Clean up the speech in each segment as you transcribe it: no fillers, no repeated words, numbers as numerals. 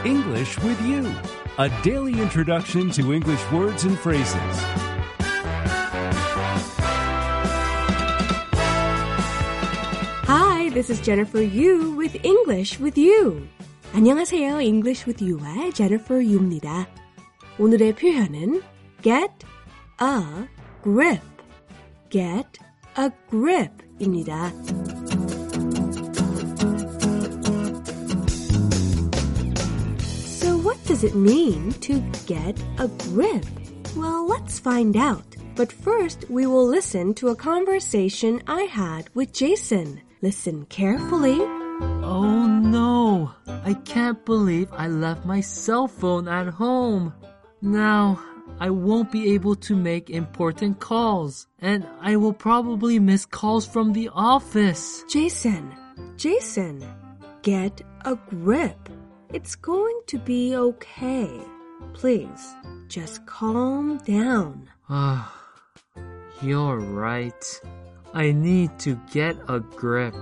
English with You, a daily introduction to English words and phrases. Hi, this is Jennifer Yu with English with You. 안녕하세요. English with You의 Jennifer Yu입니다. 오늘의 표현은 get a grip. Get a grip입니다. So what does it mean to get a grip? Well, let's find out. But first, we will listen to a conversation I had with Jason. Listen carefully. Oh no, I can't believe I left my cell phone at home. Now, I won't be able to make important calls, and I will probably miss calls from the office. Jason, get a grip. It's going to be okay. Please, just calm down. You're right. I need to get a grip.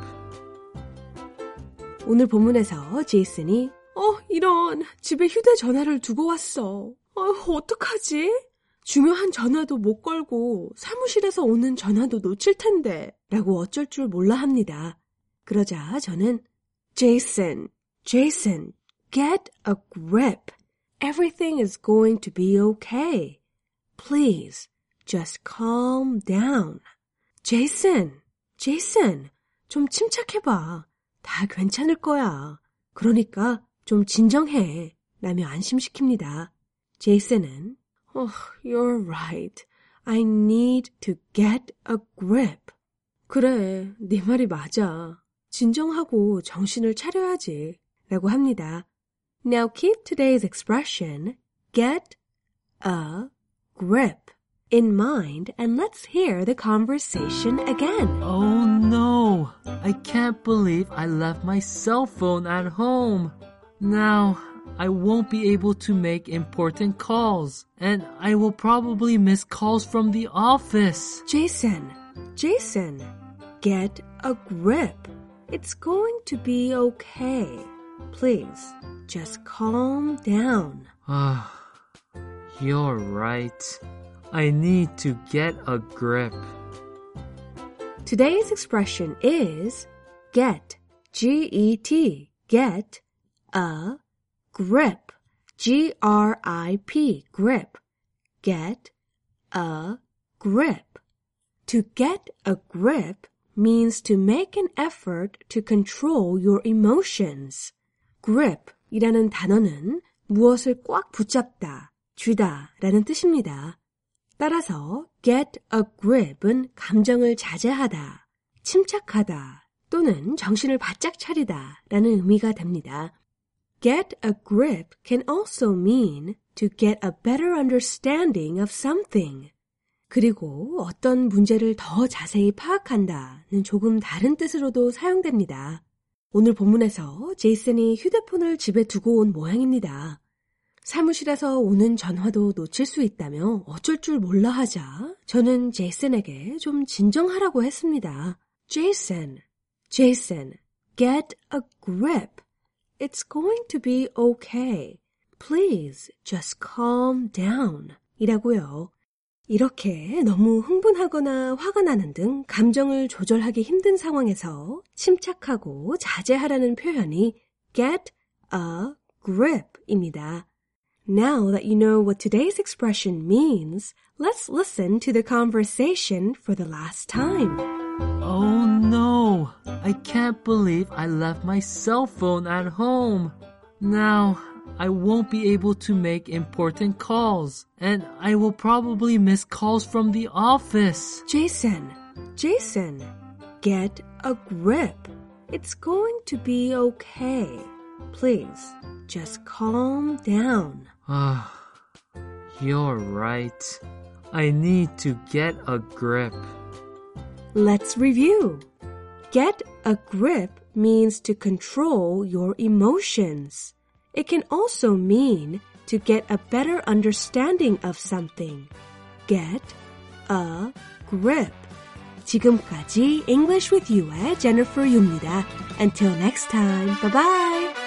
오늘 본문에서 제이슨이 이런 집에 휴대전화를 두고 왔어. 어떡하지? 중요한 전화도 못 걸고 사무실에서 오는 전화도 놓칠 텐데 라고 어쩔 줄 몰라 합니다. 그러자 저는 Jason, get a grip. Everything is going to be okay. Please, just calm down. Jason, 좀 침착해봐. 다 괜찮을 거야. 그러니까 좀 진정해. 라며 안심시킵니다. 제이슨은 You're right. I need to get a grip. 그래, 네 말이 맞아. 진정하고 정신을 차려야지. 라고 합니다. Now keep today's expression, get a grip, in mind and let's hear the conversation again. Oh no, I can't believe I left my cell phone at home. Now, I won't be able to make important calls, and I will probably miss calls from the office. Jason, get a grip. It's going to be okay. Please, just calm down. You're right. I need to get a grip. Today's expression is get, G-E-T, get a grip, G-R-I-P, grip, get a grip. To get a grip means to make an effort to control your emotions. grip이라는 단어는 무엇을 꽉 붙잡다, 쥐다 라는 뜻입니다. 따라서 get a grip은 감정을 자제하다, 침착하다 또는 정신을 바짝 차리다 라는 의미가 됩니다. Get a grip can also mean to get a better understanding of something. 그리고 어떤 문제를 더 자세히 파악한다는 조금 다른 뜻으로도 사용됩니다. 오늘 본문에서 제이슨이 휴대폰을 집에 두고 온 모양입니다. 사무실에서 오는 전화도 놓칠 수 있다며 어쩔 줄 몰라 하자 저는 제이슨에게 좀 진정하라고 했습니다. Jason, get a grip. It's going to be okay. Please, just calm down. 이라고요. 이렇게 너무 흥분하거나 화가 나는 등 감정을 조절하기 힘든 상황에서 침착하고 자제하라는 표현이 get a grip입니다. Now that you know what today's expression means, let's listen to the conversation for the last time. Oh no, I can't believe I left my cell phone at home. Now, I won't be able to make important calls, and I will probably miss calls from the office. Jason, get a grip. It's going to be okay. Please, just calm down. You're right. I need to get a grip. Let's review. Get a grip means to control your emotions. It can also mean to get a better understanding of something. Get a grip. 지금까지 English with You의 Jennifer Yu입니다. Until next time, bye-bye!